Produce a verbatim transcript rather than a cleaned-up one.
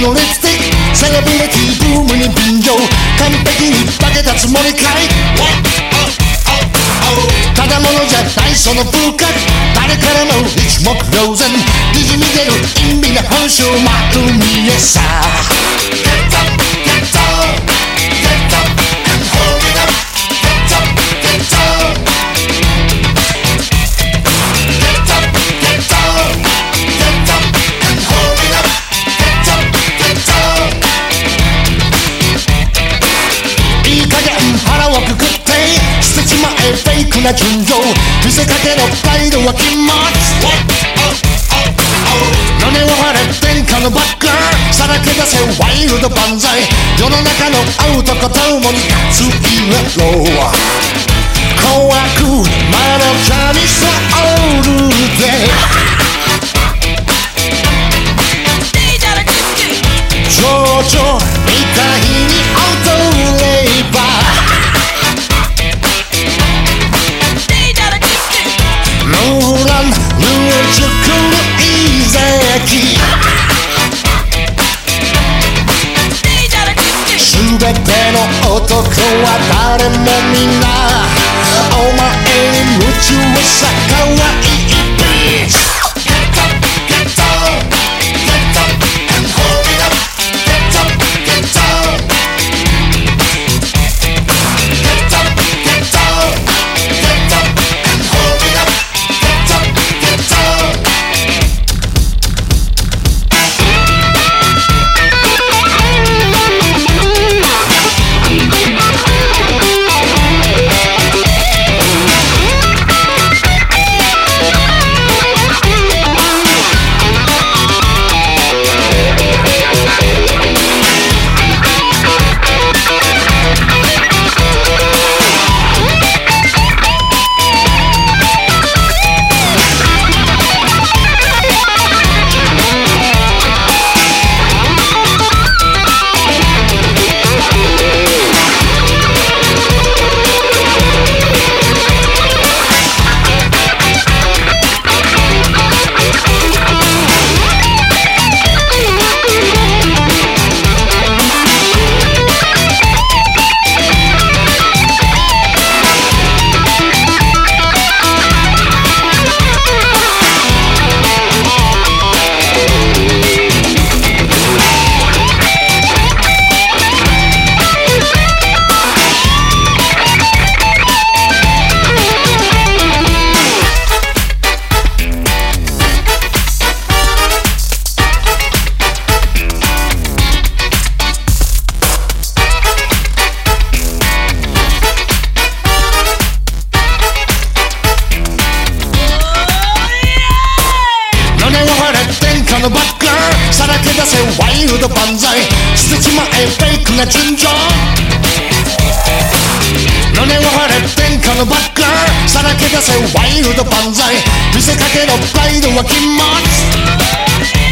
のリップスティックセレブリティブームに便乗完璧に化けたつもりかいただものじゃないその風格誰からも一目瞭然にじみ出る陰微な本性丸見えさ Get up, get up, get up and hold it up Get up, get up Get up, get up Get up and hold it up Get up, get up いい加減腹をくくって捨てちまえフェイクな純情見せかけのプライドは禁物胸を張れ天下のバッカーさらけ出せワイルド万歳世の中の青と子共についれろ怖くまどかにそうるぜ情緒みたいに踊ればローランルージュクルイザキすべての男は誰もみんなお前に夢中さかわいいビーチ Get up, get up, get up and hold it up Get up, get up Get up, get up, get up and hold it up Get up, get upバッカーさらけ出せワイルド万歳捨てちまえフェイクな純情胸を張れ天下のバッカーさらけ出せワイルド万歳見せかけのプライドは禁物